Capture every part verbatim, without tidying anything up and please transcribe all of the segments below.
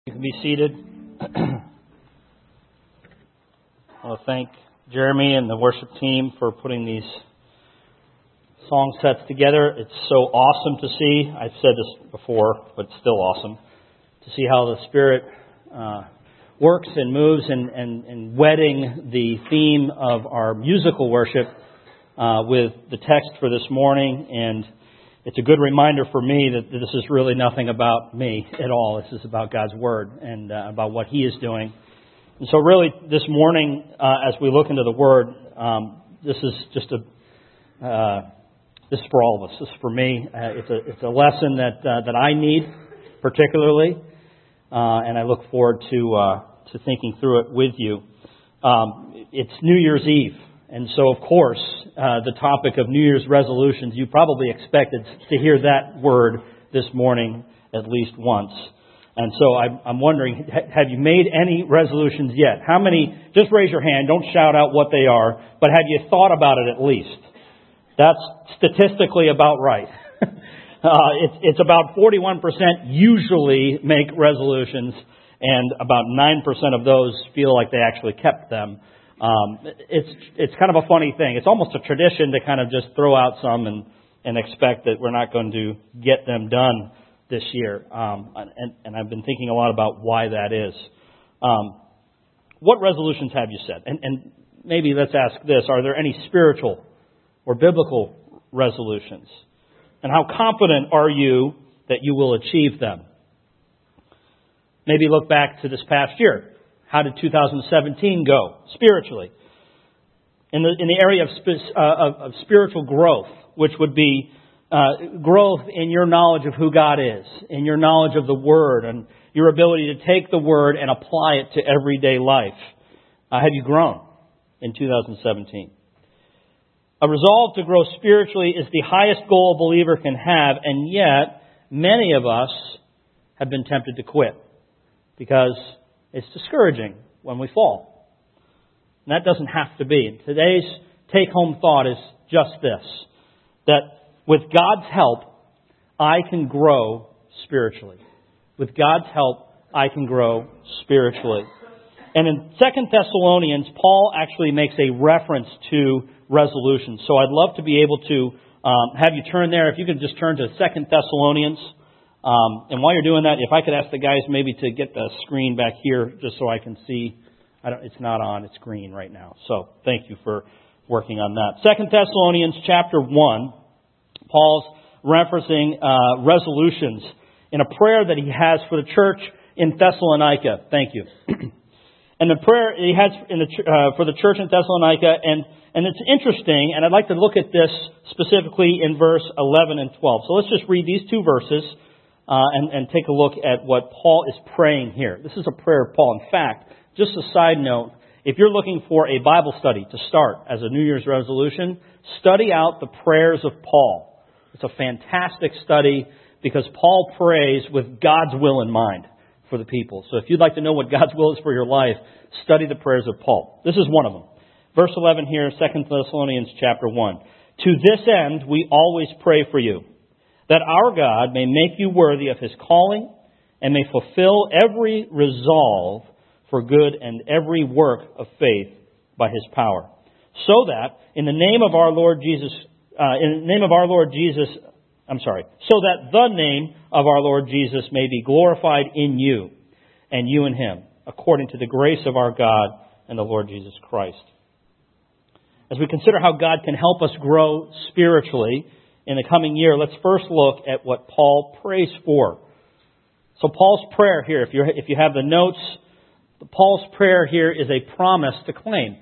You can be seated. I want to thank Jeremy and the worship team for putting these song sets together. It's so awesome to see. I've said this before, but it's still awesome to see how the Spirit uh, works and moves and, and, and wedding the theme of our musical worship uh, with the text for this morning. And it's a good reminder for me that this is really nothing about me at all. This is about God's Word and uh, about what He is doing. And so really this morning, uh, as we look into the Word, um, this is just a, uh, this is for all of us. This is for me. Uh, it's a it's a lesson that uh, that I need particularly, uh, and I look forward to uh, to thinking through it with you. Um, it's New Year's Eve. And so, of course, uh, the topic of New Year's resolutions, you probably expected to hear that word this morning at least once. And so I'm, I'm wondering, have you made any resolutions yet? How many, just raise your hand, don't shout out what they are, but have you thought about it at least? That's statistically about right. uh, it's, it's about forty-one percent usually make resolutions, and about nine percent of those feel like they actually kept them. Um, it's it's kind of a funny thing. It's almost a tradition to kind of just throw out some and, and expect that we're not going to get them done this year. Um, and, and I've been thinking a lot about why that is. Um, what resolutions have you set? And, and maybe let's ask this. Are there any spiritual or biblical resolutions? And how confident are you that you will achieve them? Maybe look back to this past year. How did two thousand seventeen go spiritually? In the in the area of, sp- uh, of, of spiritual growth, which would be uh, growth in your knowledge of who God is, in your knowledge of the Word, and your ability to take the Word and apply it to everyday life. Uh, have you grown in two thousand seventeen? A resolve to grow spiritually is the highest goal a believer can have, and yet many of us have been tempted to quit because it's discouraging when we fall. And that doesn't have to be. Today's take-home thought is just this, that with God's help, I can grow spiritually. With God's help, I can grow spiritually. And in Second Thessalonians, Paul actually makes a reference to resolutions. So I'd love to be able to um, have you turn there. If you could just turn to Second Thessalonians. Um, and while you're doing that, if I could ask the guys maybe to get the screen back here just so I can see. I don't, it's not on, it's green right now. So thank you for working on that. Second Thessalonians chapter one, Paul's referencing uh, resolutions in a prayer that he has for the church in Thessalonica. Thank you. And the prayer he has in the, uh, for the church in Thessalonica, and, and it's interesting, and I'd like to look at this specifically in verse eleven and twelve. So let's just read these two verses. Uh, and, and take a look at what Paul is praying here. This is a prayer of Paul. In fact, just a side note, if you're looking for a Bible study to start as a New Year's resolution, study out the prayers of Paul. It's a fantastic study because Paul prays with God's will in mind for the people. So if you'd like to know what God's will is for your life, study the prayers of Paul. This is one of them. Verse eleven here, Second Thessalonians chapter one. To this end, we always pray for you, that our God may make you worthy of His calling and may fulfill every resolve for good and every work of faith by His power. So that in the name of our Lord Jesus, uh, in the name of our Lord Jesus, I'm sorry, so that the name of our Lord Jesus may be glorified in you and you in Him, according to the grace of our God and the Lord Jesus Christ. As we consider how God can help us grow spiritually in the coming year, let's first look at what Paul prays for. So Paul's prayer here, if you if you have the notes, Paul's prayer here is a promise to claim.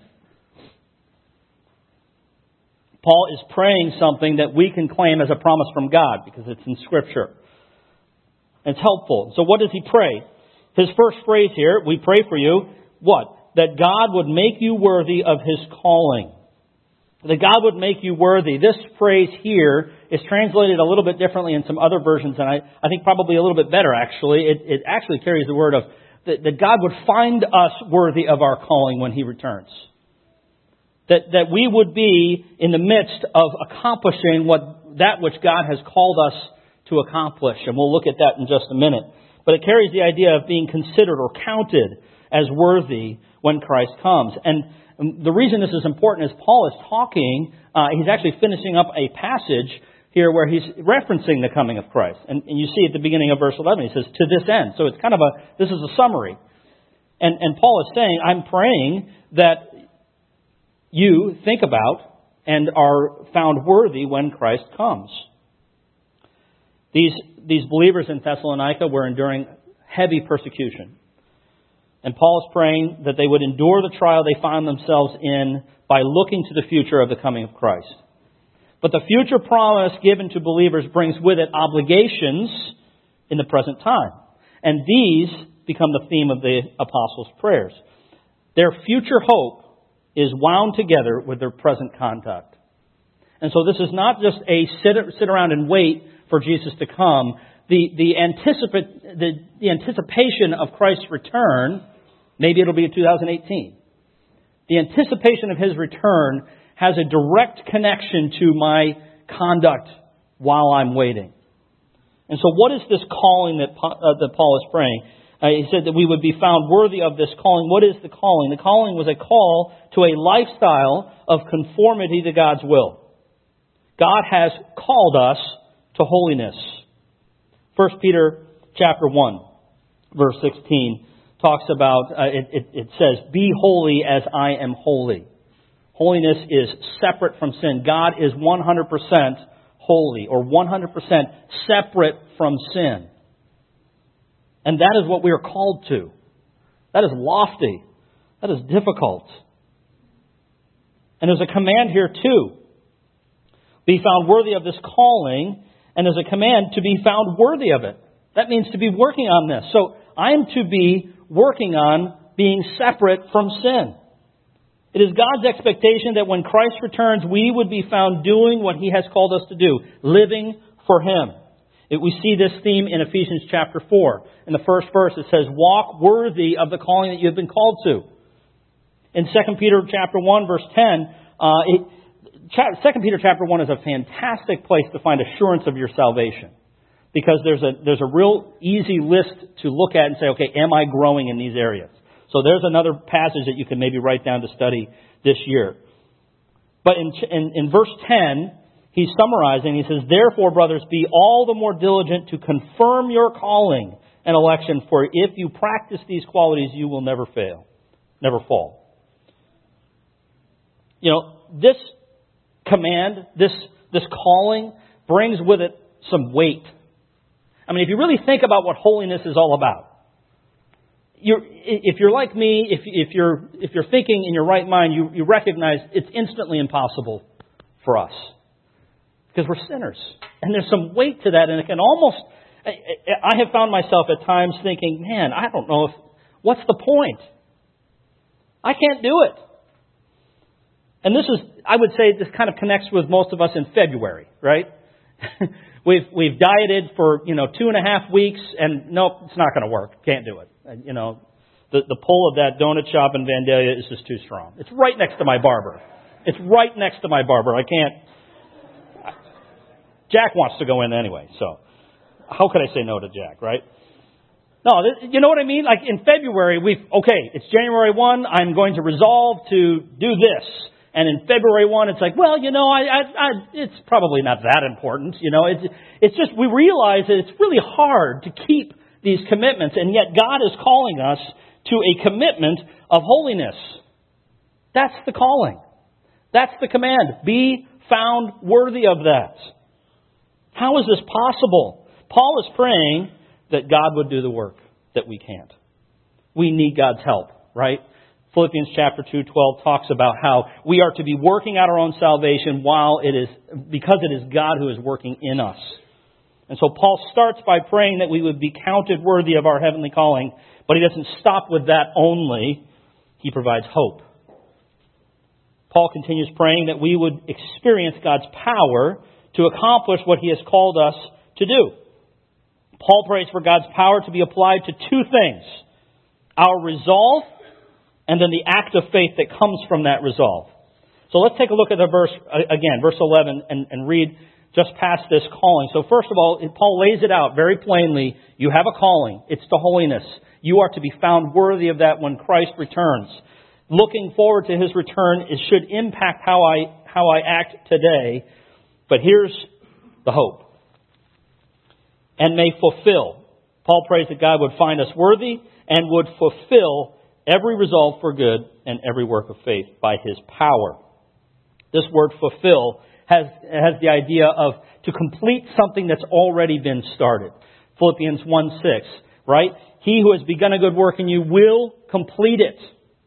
Paul is praying something that we can claim as a promise from God because it's in Scripture. It's helpful. So what does he pray? His first phrase here, we pray for you, what? That God would make you worthy of His calling. That God would make you worthy. This phrase here is translated a little bit differently in some other versions, and I, I think probably a little bit better, actually. It, it actually carries the word of that, that God would find us worthy of our calling when He returns. That, that we would be in the midst of accomplishing what that which God has called us to accomplish. And we'll look at that in just a minute. but it carries the idea of being considered or counted as worthy when Christ comes. And the reason this is important is Paul is talking, uh, he's actually finishing up a passage here where he's referencing the coming of Christ. And, and you see at the beginning of verse eleven, he says, to this end. So it's kind of a, this is a summary. And, and Paul is saying, I'm praying that you think about and are found worthy when Christ comes. These, these believers in Thessalonica were enduring heavy persecution. And Paul is praying that they would endure the trial they found themselves in by looking to the future of the coming of Christ. But the future promise given to believers brings with it obligations in the present time. And these become the theme of the apostles' prayers. Their future hope is wound together with their present conduct. And so this is not just a sit, sit around and wait for Jesus to come. The, the, anticipate, the, the anticipation of Christ's return, maybe it'll be in two thousand eighteen. The anticipation of His return has a direct connection to my conduct while I'm waiting. And so what is this calling that, uh, that Paul is praying? Uh, he said that we would be found worthy of this calling. What is the calling? The calling was a call to a lifestyle of conformity to God's will. God has called us to holiness. First Peter chapter one, verse sixteen, talks about, uh, it, it, it says, be holy as I am holy. Holiness is separate from sin. God is one hundred percent holy, or one hundred percent separate from sin. And that is what we are called to. That is lofty. That is difficult. And there's a command here too. Be found worthy of this calling, and there's a command to be found worthy of it. That means to be working on this. So I am to be working on being separate from sin. It is God's expectation that when Christ returns, we would be found doing what He has called us to do, living for Him. It, we see this theme in Ephesians chapter four. In the first verse, it says, walk worthy of the calling that you have been called to. In Second Peter chapter one, verse ten, uh, it, Second Peter chapter one is a fantastic place to find assurance of your salvation. Because there's a there's a real easy list to look at and say, okay, am I growing in these areas? So there's another passage that you can maybe write down to study this year. But in, in, in verse ten, he's summarizing. He says, therefore, brothers, be all the more diligent to confirm your calling and election, for if you practice these qualities, you will never fail, never fall. You know, this command, this, this calling, brings with it some weight. I mean, if you really think about what holiness is all about, You're, if you're like me, if, if you're if you're thinking in your right mind, you, you recognize it's instantly impossible for us because we're sinners, and there's some weight to that, and it can almost. I, I have found myself at times thinking, "Man, I don't know if what's the point? I can't do it." And this is, I would say, this kind of connects with most of us in February, right? We've we've dieted for, you know, two and a half weeks, and nope, it's not going to work. Can't do it. And, you know, the the pull of that donut shop in Vandalia is just too strong. It's right next to my barber. It's right next to my barber. I can't. Jack wants to go in anyway, so how could I say no to Jack, right? No, you know what I mean? Like in February, we've okay. It's January first. I'm going to resolve to do this. And in February first, it's like, well, you know, I, I, I, it's probably not that important. You know, it's, it's just we realize that it's really hard to keep these commitments. And yet God is calling us to a commitment of holiness. That's the calling. That's the command. Be found worthy of that. How is this possible? Paul is praying that God would do the work that we can't. We need God's help, right? Philippians chapter two twelve talks about how we are to be working out our own salvation while it is, because it is God who is working in us. And so Paul starts by praying that we would be counted worthy of our heavenly calling, but he doesn't stop with that only. He provides hope. Paul continues praying that we would experience God's power to accomplish what he has called us to do. Paul prays for God's power to be applied to two things: our resolve, and then the act of faith that comes from that resolve. So let's take a look at the verse again, verse eleven, and, and read just past this calling. So first of all, Paul lays it out very plainly. You have a calling. It's to holiness. You are to be found worthy of that when Christ returns. Looking forward to His return, it should impact how I how I act today. But here's the hope. And may fulfill. Paul prays that God would find us worthy and would fulfill every resolve for good and every work of faith by His power. This word fulfill has, has the idea of to complete something that's already been started. Philippians one six, right? He who has begun a good work in you will complete it.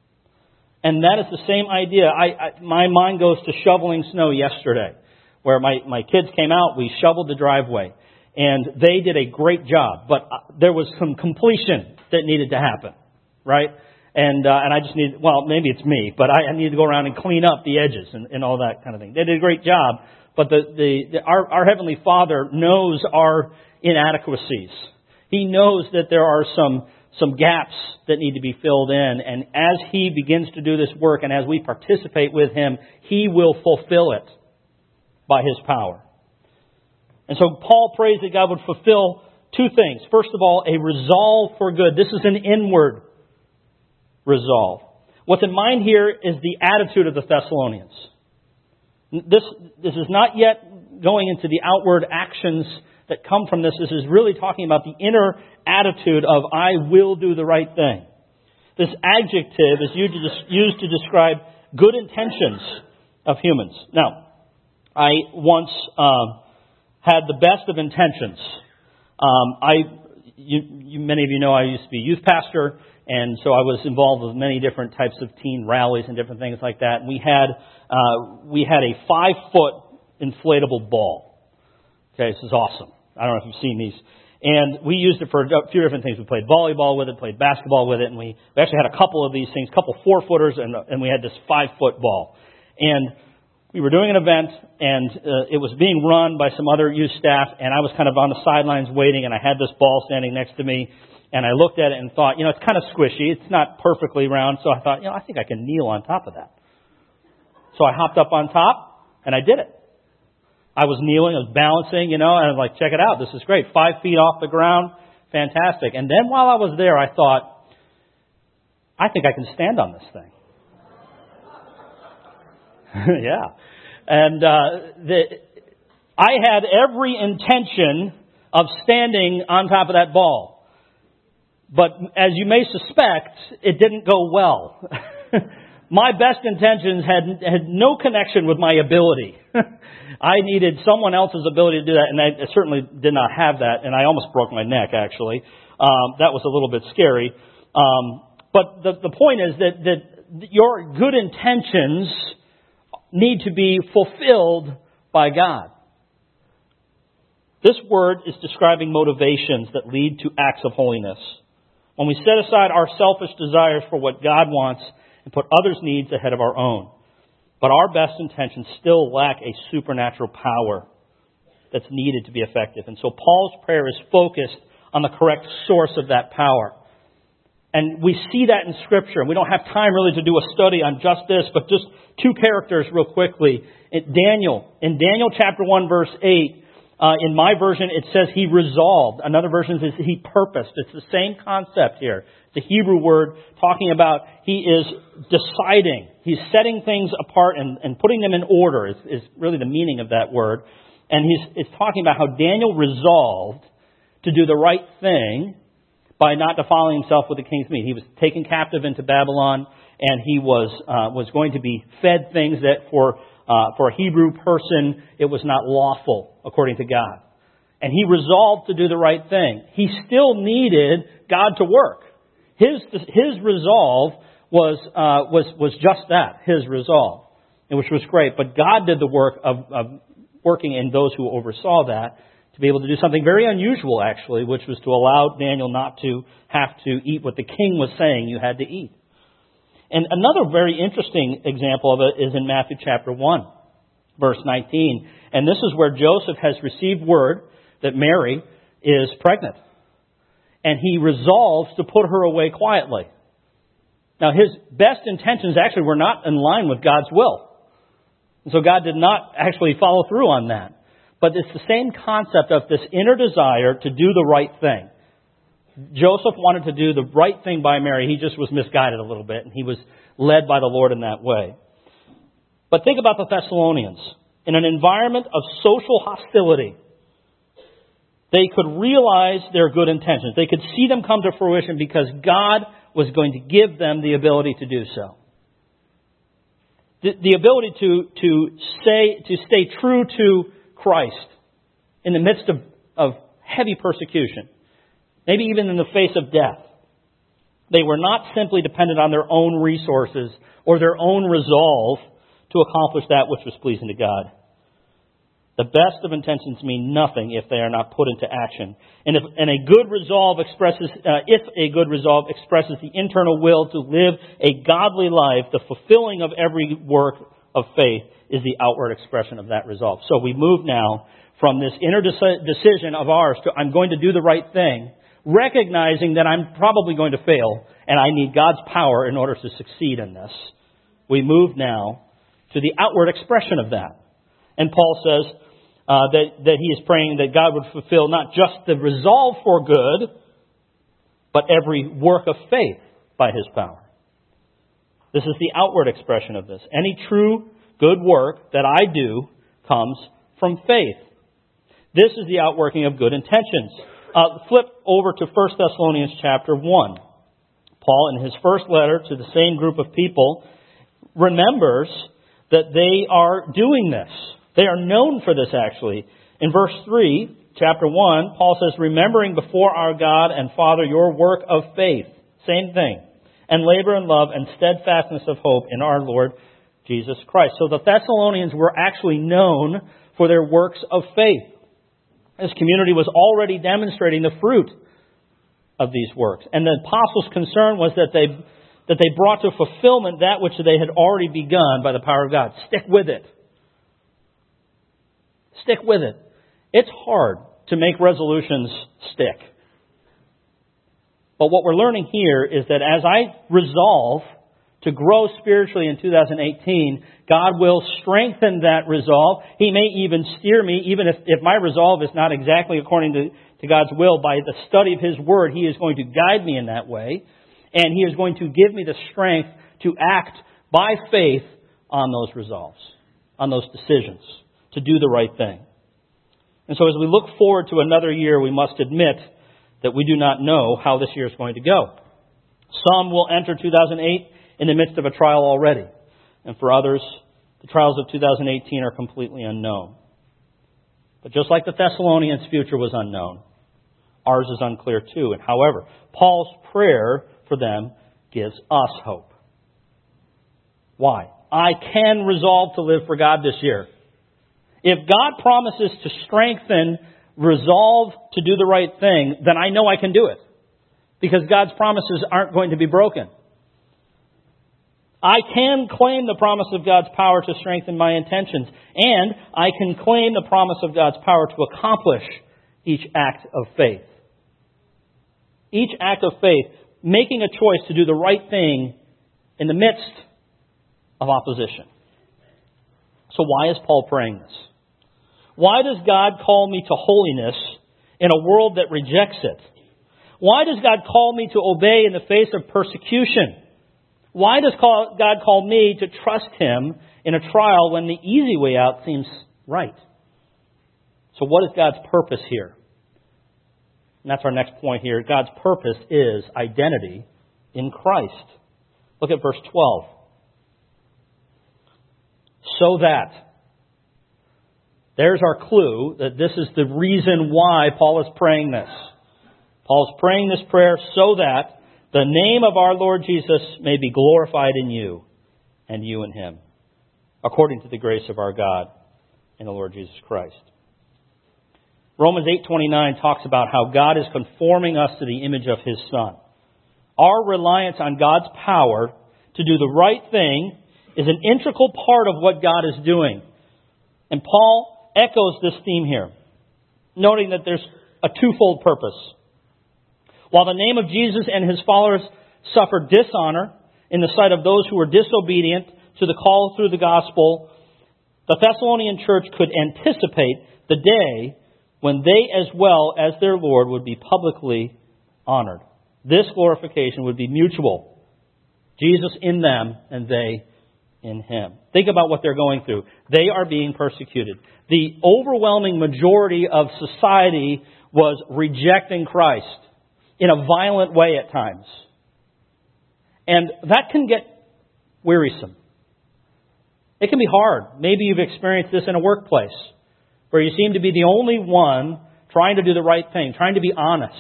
And that is the same idea. I, I my mind goes to shoveling snow yesterday, where my, my kids came out, we shoveled the driveway. And they did a great job, but there was some completion that needed to happen, right? And uh, and I just need, well, maybe it's me, but I, I need to go around and clean up the edges and, and all that kind of thing. They did a great job, but the, the, the our, our Heavenly Father knows our inadequacies. He knows that there are some some gaps that need to be filled in, and as He begins to do this work, and as we participate with Him, He will fulfill it by His power. And so Paul prays that God would fulfill two things. First of all, a resolve for good. This is an inward resolve. What's in mind here is the attitude of the Thessalonians. This, this is not yet going into the outward actions that come from this. This is really talking about the inner attitude of, I will do the right thing. This adjective is used to describe good intentions of humans. Now, I once uh, had the best of intentions. Um, I, you, you, many of you know I used to be a youth pastor, and so I was involved with many different types of teen rallies and different things like that. And we had uh, we had a five foot inflatable ball. Okay, this is awesome. I don't know if you've seen these. And we used it for a few different things. We played volleyball with it, played basketball with it, and we, we actually had a couple of these things, a couple four footers, and and we had this five foot ball. And we were doing an event, and uh, it was being run by some other youth staff, and I was kind of on the sidelines waiting, and I had this ball standing next to me, and I looked at it and thought, you know, it's kind of squishy. It's not perfectly round, so I thought, you know, I think I can kneel on top of that. So I hopped up on top, and I did it. I was kneeling, I was balancing, you know, and I was like, check it out. This is great. Five feet off the ground. Fantastic. And then while I was there, I thought, I think I can stand on this thing. Yeah. And uh, the, I had every intention of standing on top of that ball. But as you may suspect, it didn't go well. My best intentions had had no connection with my ability. I needed someone else's ability to do that, and I certainly did not have that, and I almost broke my neck, actually. Um, that was a little bit scary. Um, but the, the point is that, that your good intentions need to be fulfilled by God. This word is describing motivations that lead to acts of holiness. When we set aside our selfish desires for what God wants and put others' needs ahead of our own. But our best intentions still lack a supernatural power that's needed to be effective. And so Paul's prayer is focused on the correct source of that power. And we see that in Scripture. And we don't have time really to do a study on just this, but just two characters real quickly. Daniel, in Daniel chapter one, verse eight, uh, in my version it says he resolved. Another version says he purposed. It's the same concept here. It's a Hebrew word talking about he is deciding. He's setting things apart and, and putting them in order is, is really the meaning of that word. And he's it's talking about how Daniel resolved to do the right thing by not defiling himself with the king's meat. He was taken captive into Babylon, and he was uh, was going to be fed things that for uh, for a Hebrew person it was not lawful according to God. And he resolved to do the right thing. He still needed God to work. His his resolve was uh, was was just that, his resolve, which was great. But God did the work of, of working in those who oversaw that to be able to do something very unusual, actually, which was to allow Daniel not to have to eat what the king was saying you had to eat. And another very interesting example of it is in Matthew chapter one, verse nineteen. And this is where Joseph has received word that Mary is pregnant. And he resolves to put her away quietly. Now, his best intentions actually were not in line with God's will. And so God did not actually follow through on that. But it's the same concept of this inner desire to do the right thing. Joseph wanted to do the right thing by Mary. He just was misguided a little bit, and he was led by the Lord in that way. But think about the Thessalonians. In an environment of social hostility, they could realize their good intentions. They could see them come to fruition because God was going to give them the ability to do so. The, the ability to, to, say, to stay true to Christ in the midst of, of heavy persecution, maybe even in the face of death. They were not simply dependent on their own resources or their own resolve to accomplish that which was pleasing to God. The best of intentions mean nothing if they are not put into action. And if and a good resolve expresses, uh, if a good resolve expresses the internal will to live a godly life, the fulfilling of every work of faith is the outward expression of that resolve. So we move now from this inner deci- decision of ours to I'm going to do the right thing, recognizing that I'm probably going to fail and I need God's power in order to succeed in this. We move now to the outward expression of that. And Paul says uh, that, that he is praying that God would fulfill not just the resolve for good, but every work of faith by His power. This is the outward expression of this. Any true good work that I do comes from faith. This is the outworking of good intentions. Uh, flip over to First Thessalonians chapter one. Paul, in his first letter to the same group of people, remembers that they are doing this. They are known for this, actually. In verse three, chapter one, Paul says, remembering before our God and Father your work of faith. Same thing. And labor and love and steadfastness of hope in our Lord Jesus Christ. So the Thessalonians were actually known for their works of faith. This community was already demonstrating the fruit of these works. And the apostles' concern was that they that they brought to fulfillment that which they had already begun by the power of God. Stick with it. Stick with it. It's hard to make resolutions stick. But what we're learning here is that as I resolve to grow spiritually in two thousand eighteen, God will strengthen that resolve. He may even steer me, even if, if my resolve is not exactly according to, to God's will. By the study of His Word, He is going to guide me in that way. And He is going to give me the strength to act by faith on those resolves, on those decisions, to do the right thing. And so as we look forward to another year, we must admit that we do not know how this year is going to go. Some will enter two thousand eight in the midst of a trial already. And for others, the trials of two thousand eighteen are completely unknown. But just like the Thessalonians' future was unknown, ours is unclear too. And however, Paul's prayer for them gives us hope. Why? I can resolve to live for God this year. If God promises to strengthen resolve to do the right thing, then I know I can do it. Because God's promises aren't going to be broken. I can claim the promise of God's power to strengthen my intentions. And I can claim the promise of God's power to accomplish each act of faith. Each act of faith, making a choice to do the right thing in the midst of opposition. So why is Paul praying this? Why does God call me to holiness in a world that rejects it? Why does God call me to obey in the face of persecution? Why does God call me to trust Him in a trial when the easy way out seems right? So what is God's purpose here? And that's our next point here. God's purpose is identity in Christ. Look at verse twelve. So that. There's our clue that this is the reason why Paul is praying this. Paul's praying this prayer so that the name of our Lord Jesus may be glorified in you and you in Him, according to the grace of our God and the Lord Jesus Christ. Romans eight twenty-nine talks about how God is conforming us to the image of His Son. Our reliance on God's power to do the right thing is an integral part of what God is doing. And Paul echoes this theme here, noting that there's a twofold purpose. While the name of Jesus and His followers suffered dishonor in the sight of those who were disobedient to the call through the gospel, the Thessalonian church could anticipate the day when they as well as their Lord would be publicly honored. This glorification would be mutual. Jesus in them and they in Him. Think about what they're going through. They are being persecuted. The overwhelming majority of society was rejecting Christ in a violent way at times. And that can get wearisome. It can be hard. Maybe you've experienced this in a workplace where you seem to be the only one trying to do the right thing, trying to be honest.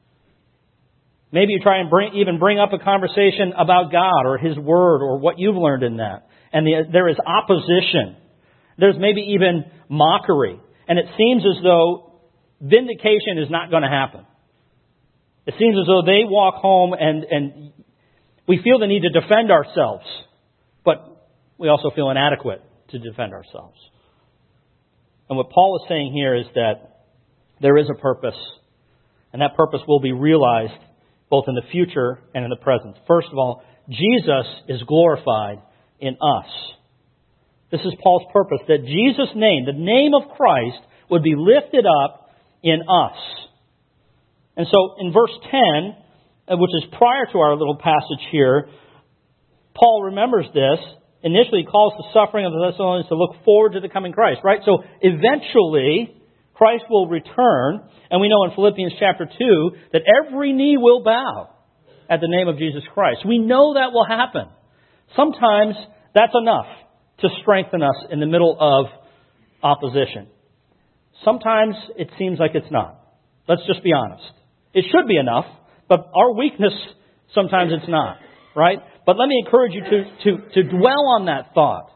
Maybe you try and bring, even bring up a conversation about God or His Word or what you've learned in that. And the, there is opposition. There's maybe even mockery. And it seems as though vindication is not going to happen. It seems as though they walk home and, and we feel the need to defend ourselves. But we also feel inadequate to defend ourselves. And what Paul is saying here is that there is a purpose. And that purpose will be realized both in the future and in the present. First of all, Jesus is glorified in us. This is Paul's purpose, that Jesus' name, the name of Christ, would be lifted up in us. And so in verse ten, which is prior to our little passage here, Paul remembers this. Initially, he calls the suffering of the Thessalonians to look forward to the coming Christ, right? So eventually, Christ will return. And we know in Philippians chapter two that every knee will bow at the name of Jesus Christ. We know that will happen. Sometimes that's enough to strengthen us in the middle of opposition. Sometimes it seems like it's not. Let's just be honest. It should be enough, but our weakness, sometimes it's not, right? But let me encourage you to, to, to dwell on that thought.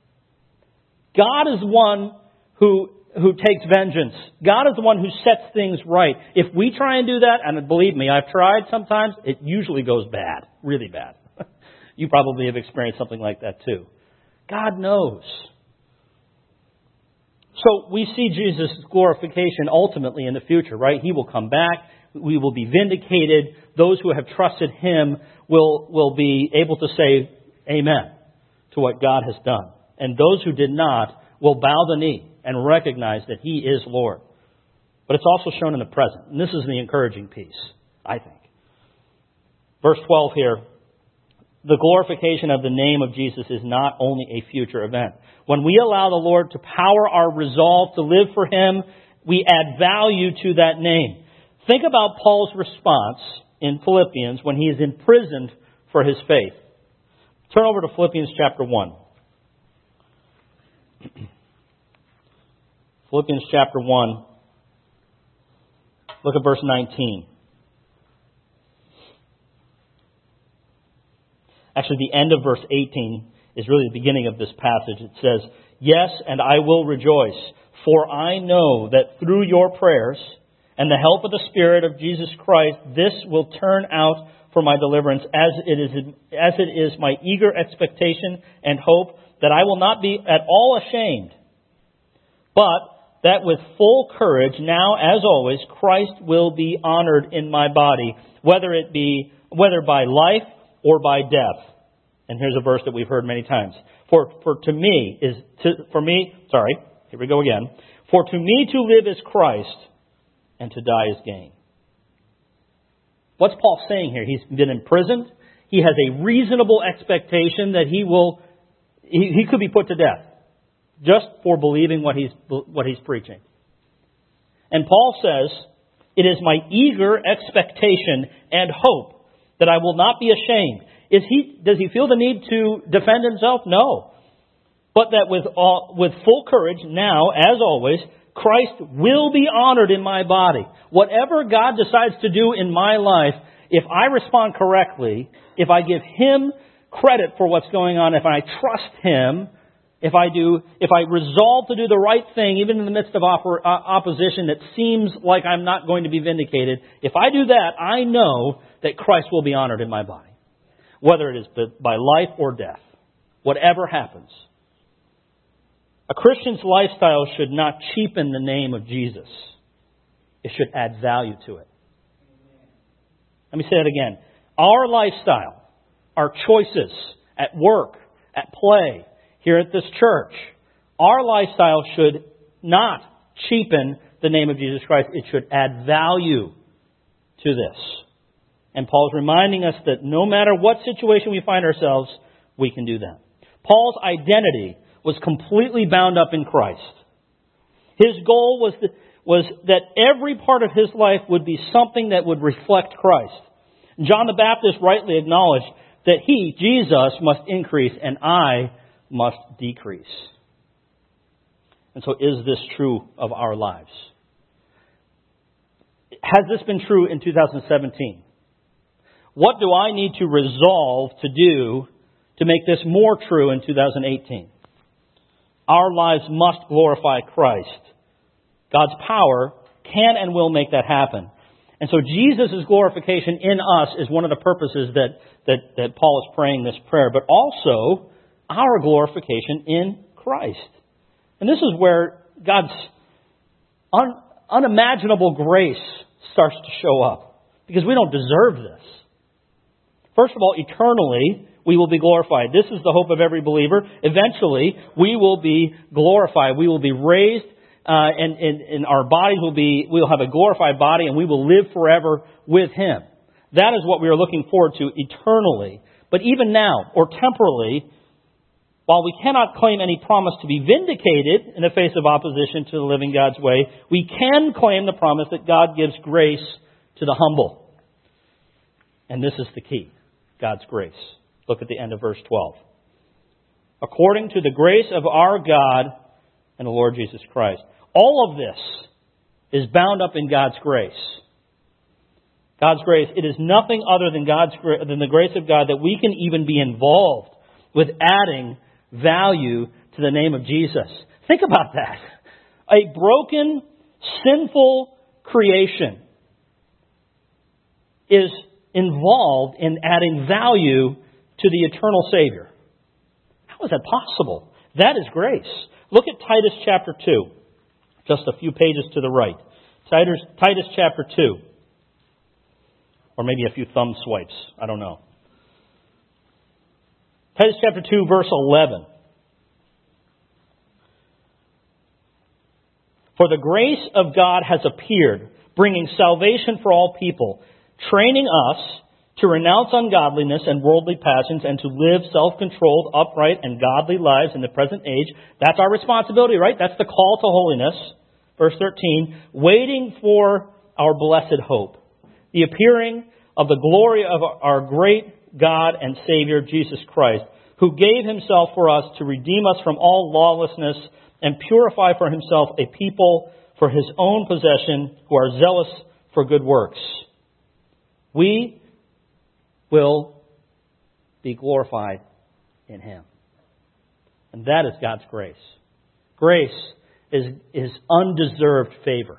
God is one who, who takes vengeance. God is the one who sets things right. If we try and do that, and believe me, I've tried sometimes, it usually goes bad, really bad. You probably have experienced something like that too. God knows. So we see Jesus' glorification ultimately in the future, right? He will come back. We will be vindicated. Those who have trusted Him will, will be able to say amen to what God has done. And those who did not will bow the knee and recognize that He is Lord. But it's also shown in the present. And this is the encouraging piece, I think. Verse twelve here. The glorification of the name of Jesus is not only a future event. When we allow the Lord to power our resolve to live for Him, we add value to that name. Think about Paul's response in Philippians when he is imprisoned for his faith. Turn over to Philippians chapter one. Philippians chapter one. Look at verse nineteen. Actually, the end of verse eighteen is really the beginning of this passage. It says, "Yes, and I will rejoice, for I know that through your prayers and the help of the Spirit of Jesus Christ, this will turn out for my deliverance, as it is as it is my eager expectation and hope that I will not be at all ashamed, but that with full courage, now as always, Christ will be honored in my body, whether it be whether by life or by death." And here's a verse that we've heard many times. For for to me is to, for me, sorry, here we go again. For to me to live is Christ, and to die is gain. What's Paul saying here? He's been imprisoned. He has a reasonable expectation that he will he, he could be put to death just for believing what he's what he's preaching. And Paul says, "It is my eager expectation and hope that I will not be ashamed." Is he, does he feel the need to defend himself? No. But that with all, with full courage, now, as always, Christ will be honored in my body. Whatever God decides to do in my life, if I respond correctly, if I give Him credit for what's going on, if I trust Him, if I do, if I resolve to do the right thing, even in the midst of op- opposition that seems like I'm not going to be vindicated, if I do that, I know that Christ will be honored in my body. Whether it is by life or death. Whatever happens. A Christian's lifestyle should not cheapen the name of Jesus. It should add value to it. Let me say it again. Our lifestyle, our choices at work, at play, here at this church, our lifestyle should not cheapen the name of Jesus Christ. It should add value to this. And Paul's reminding us that no matter what situation we find ourselves, we can do that. Paul's identity was completely bound up in Christ. His goal was that, was that every part of his life would be something that would reflect Christ. John the Baptist rightly acknowledged that he, Jesus, must increase and I must decrease. And so is this true of our lives? Has this been true in two thousand seventeen? What do I need to resolve to do to make this more true in two thousand eighteen? Our lives must glorify Christ. God's power can and will make that happen. And so Jesus' glorification in us is one of the purposes that, that, that Paul is praying this prayer, but also our glorification in Christ. And this is where God's un, unimaginable grace starts to show up, because we don't deserve this. First of all, eternally, we will be glorified. This is the hope of every believer. Eventually, we will be glorified. We will be raised, uh, and, and, and our bodies will be, we will have a glorified body, and we will live forever with Him. That is what we are looking forward to eternally. But even now, or temporally, while we cannot claim any promise to be vindicated in the face of opposition to the living God's way, we can claim the promise that God gives grace to the humble. And this is the key, God's grace. Look at the end of verse twelve. According to the grace of our God and the Lord Jesus Christ. All of this is bound up in God's grace. God's grace. It is nothing other than God's than the grace of God that we can even be involved with adding value to the name of Jesus. Think about that. A broken, sinful creation is involved in adding value to the eternal Savior. How is that possible? That is grace. Look at Titus chapter two. Just a few pages to the right. Titus, Titus chapter two. Or maybe a few thumb swipes. I don't know. Titus chapter two, verse eleven. For the grace of God has appeared, bringing salvation for all people, training us to renounce ungodliness and worldly passions and to live self-controlled, upright, and godly lives in the present age. That's our responsibility, right? That's the call to holiness. Verse thirteen, waiting for our blessed hope, the appearing of the glory of our great God and Savior, Jesus Christ, who gave Himself for us to redeem us from all lawlessness and purify for Himself a people for His own possession who are zealous for good works. We will be glorified in Him. And that is God's grace. Grace is, is undeserved favor.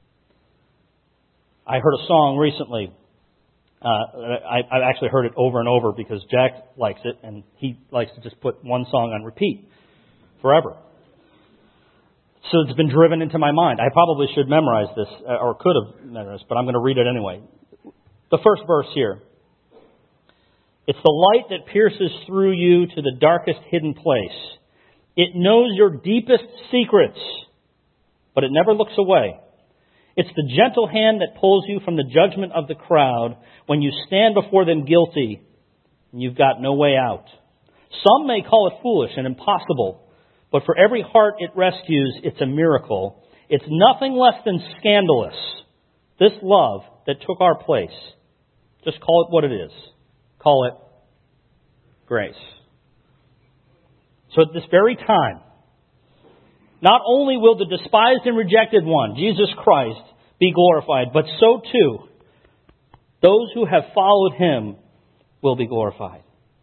I heard a song recently. Uh, I, I've actually heard it over and over because Jack likes it, and he likes to just put one song on repeat forever. So it's been driven into my mind. I probably should memorize this, or could have memorized, but I'm going to read it anyway. The first verse here. It's the light that pierces through you to the darkest hidden place. It knows your deepest secrets, but it never looks away. It's the gentle hand that pulls you from the judgment of the crowd when you stand before them guilty and you've got no way out. Some may call it foolish and impossible, but for every heart it rescues, it's a miracle. It's nothing less than scandalous, this love that took our place. Just call it what it is. Call it grace. So at this very time, not only will the despised and rejected one, Jesus Christ, be glorified, but so too, those who have followed Him will be glorified.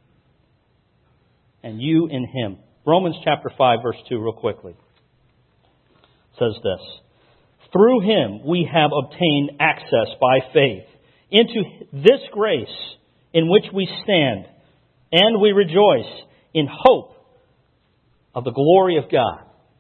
And you in Him. Romans chapter five, verse two, real quickly, says this. Through Him we have obtained access by faith into this grace in which we stand, and we rejoice in hope of the glory of God.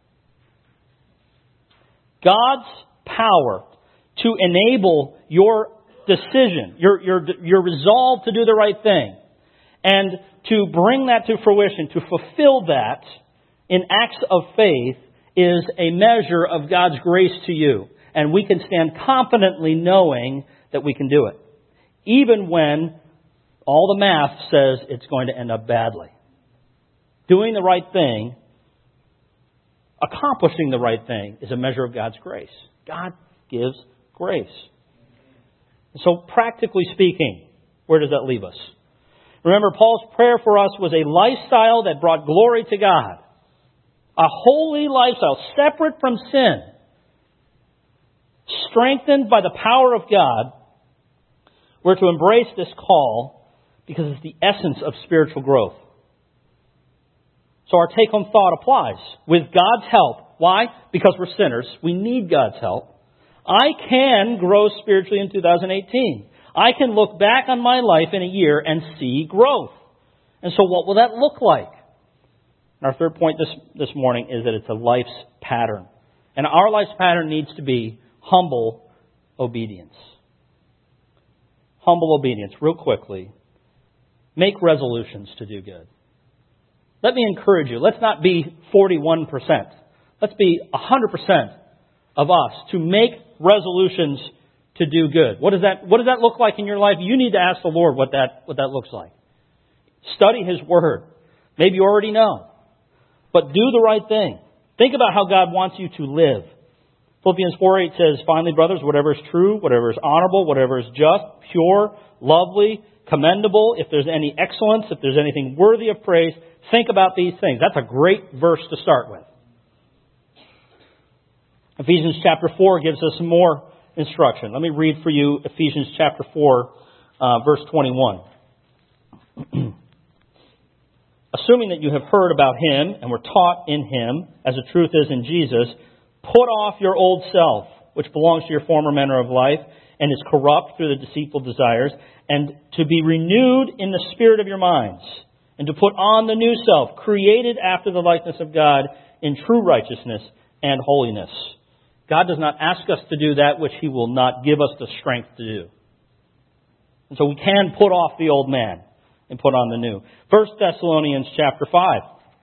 God's power to enable your decision, your, your, your resolve to do the right thing, and to bring that to fruition, to fulfill that in acts of faith, is a measure of God's grace to you. And we can stand confidently knowing that we can do it. Even when all the math says it's going to end up badly. Doing the right thing, accomplishing the right thing, is a measure of God's grace. God gives grace. So practically speaking, where does that leave us? Remember, Paul's prayer for us was a lifestyle that brought glory to God. A holy lifestyle, separate from sin. Strengthened by the power of God. We're to embrace this call because it's the essence of spiritual growth. So our take-home thought applies. With God's help. Why? Because we're sinners. We need God's help. I can grow spiritually in two thousand eighteen. I can look back on my life in a year and see growth. And so what will that look like? And our third point this, this morning is that it's a life's pattern. And our life's pattern needs to be humble obedience. Humble obedience. Real quickly. Make resolutions to do good. Let me encourage you. Let's not be forty-one percent. Let's be one hundred percent of us to make resolutions to do good. What does that, what does that look like in your life? You need to ask the Lord what that, what that looks like. Study His Word. Maybe you already know. But do the right thing. Think about how God wants you to live. Philippians four eight says, finally, brothers, whatever is true, whatever is honorable, whatever is just, pure, lovely, commendable, if there's any excellence, if there's anything worthy of praise, think about these things. That's a great verse to start with. Ephesians chapter four gives us some more instruction. Let me read for you Ephesians chapter four, uh, verse twenty-one. Assuming that you have heard about Him and were taught in Him, as the truth is in Jesus, put off your old self, which belongs to your former manner of life, and is corrupt through the deceitful desires, and to be renewed in the spirit of your minds, and to put on the new self, created after the likeness of God in true righteousness and holiness. God does not ask us to do that which He will not give us the strength to do. And so we can put off the old man and put on the new. First Thessalonians chapter five.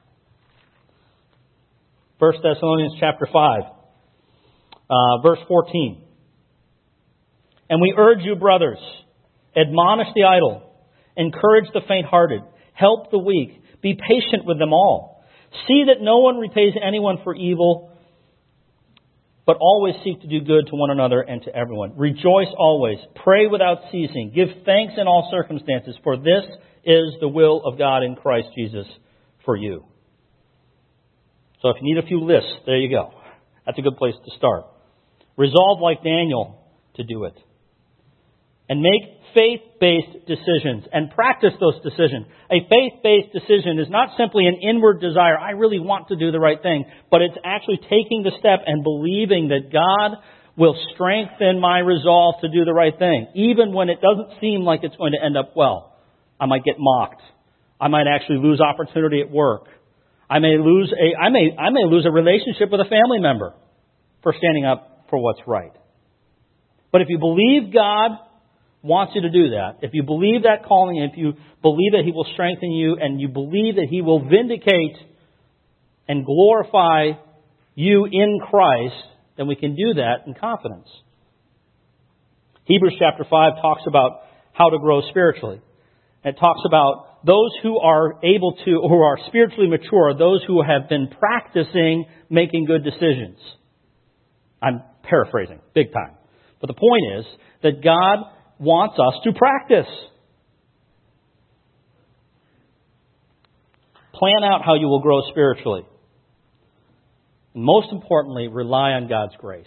First Thessalonians chapter five, uh, verse fourteen. And we urge you, brothers, admonish the idle, encourage the faint-hearted, help the weak, be patient with them all. See that no one repays anyone for evil, but always seek to do good to one another and to everyone. Rejoice always. Pray without ceasing. Give thanks in all circumstances, for this is the will of God in Christ Jesus for you. So if you need a few lists, there you go. That's a good place to start. Resolve like Daniel to do it. And make faith-based decisions and practice those decisions. A faith-based decision is not simply an inward desire, I really want to do the right thing, but it's actually taking the step and believing that God will strengthen my resolve to do the right thing, even when it doesn't seem like it's going to end up well. I might get mocked. I might actually lose opportunity at work. I may lose a I may I may lose a relationship with a family member for standing up for what's right. But if you believe God wants you to do that, if you believe that calling, if you believe that He will strengthen you, and you believe that He will vindicate and glorify you in Christ, then we can do that in confidence. Hebrews chapter five talks about how to grow spiritually. It talks about those who are able to, who are spiritually mature, those who have been practicing making good decisions. I'm paraphrasing, big time. But the point is that God wants us to practice. Plan out how you will grow spiritually. And most importantly, rely on God's grace.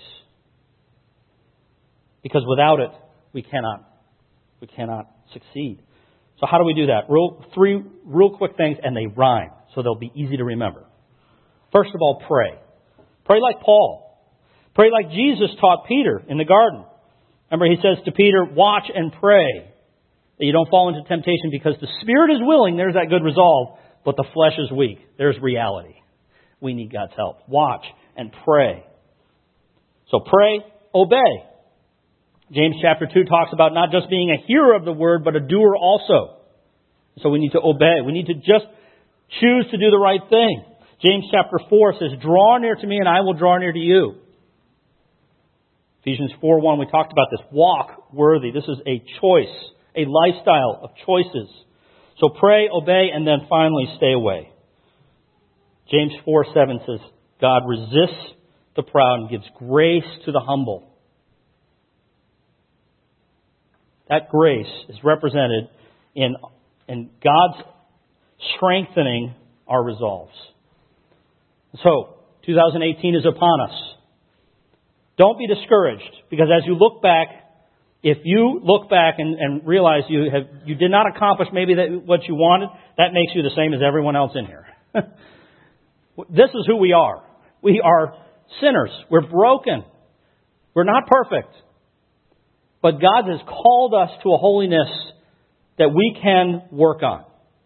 Because without it, we cannot, we cannot succeed. So how do we do that? Real, three real quick things, and they rhyme, so they'll be easy to remember. First of all, pray. Pray like Paul. Pray like Jesus taught Peter in the garden. Remember, He says to Peter, watch and pray that you don't fall into temptation, because the spirit is willing, there's that good resolve, but the flesh is weak. There's reality. We need God's help. Watch and pray. So pray, obey. James chapter two talks about not just being a hearer of the word, but a doer also. So we need to obey. We need to just choose to do the right thing. James chapter four says, draw near to me and I will draw near to you. Ephesians four one, we talked about this. Walk worthy. This is a choice, a lifestyle of choices. So pray, obey, and then finally stay away. James four seven says, God resists the proud and gives grace to the humble. That grace is represented in, in God's strengthening our resolves. So, two thousand eighteen is upon us. Don't be discouraged, because as you look back, if you look back and, and realize you have you did not accomplish maybe that, what you wanted, that makes you the same as everyone else in here. This is who we are. We are sinners. We're broken. We're not perfect. But God has called us to a holiness that we can work on,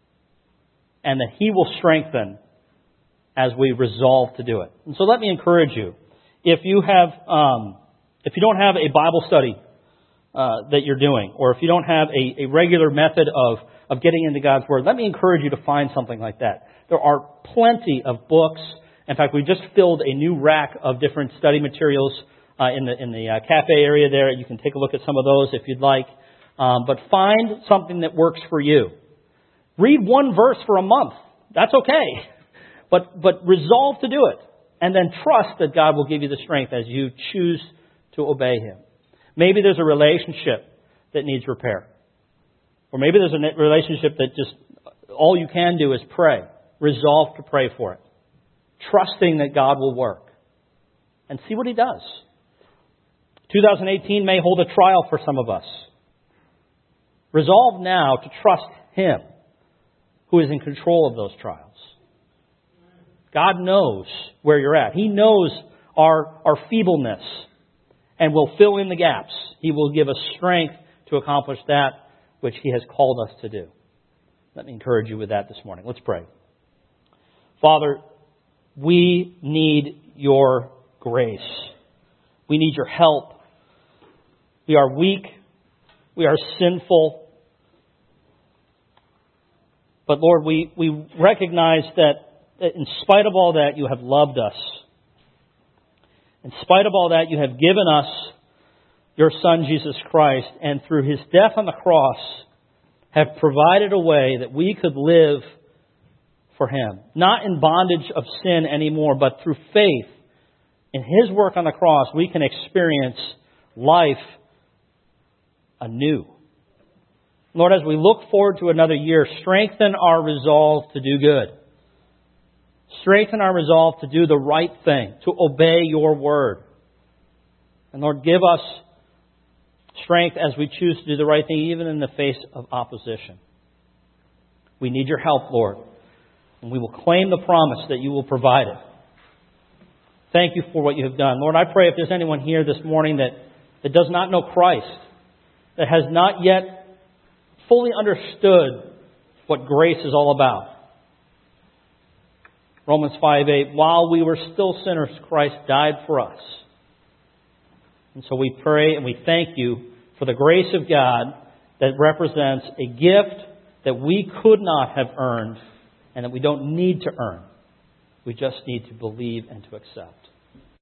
and that He will strengthen as we resolve to do it. And so let me encourage you. If you have, um, if you don't have a Bible study uh, that you're doing, or if you don't have a, a regular method of, of getting into God's Word, let me encourage you to find something like that. There are plenty of books. In fact, we just filled a new rack of different study materials uh, in the in the uh, cafe area there. You can take a look at some of those if you'd like. Um, but find something that works for you. Read one verse for a month. That's okay. But but resolve to do it. And then trust that God will give you the strength as you choose to obey Him. Maybe there's a relationship that needs repair. Or maybe there's a relationship that just all you can do is pray. Resolve to pray for it. Trusting that God will work. And see what He does. twenty eighteen may hold a trial for some of us. Resolve now to trust Him, who is in control of those trials. God knows where you're at. He knows our, our feebleness and will fill in the gaps. He will give us strength to accomplish that which He has called us to do. Let me encourage you with that this morning. Let's pray. Father, we need Your grace. We need Your help. We are weak. We are sinful. But Lord, we, we recognize that in spite of all that, You have loved us. In spite of all that, You have given us Your Son, Jesus Christ, and through His death on the cross, have provided a way that we could live for Him. Not in bondage of sin anymore, but through faith in His work on the cross, we can experience life anew. Lord, as we look forward to another year, strengthen our resolve to do good. Strengthen our resolve to do the right thing, to obey Your word. And Lord, give us strength as we choose to do the right thing, even in the face of opposition. We need Your help, Lord. And we will claim the promise that You will provide it. Thank You for what You have done. Lord, I pray if there's anyone here this morning that, that does not know Christ, that has not yet fully understood what grace is all about. Romans five eight, while we were still sinners, Christ died for us. And so we pray and we thank You for the grace of God that represents a gift that we could not have earned and that we don't need to earn. We just need to believe and to accept.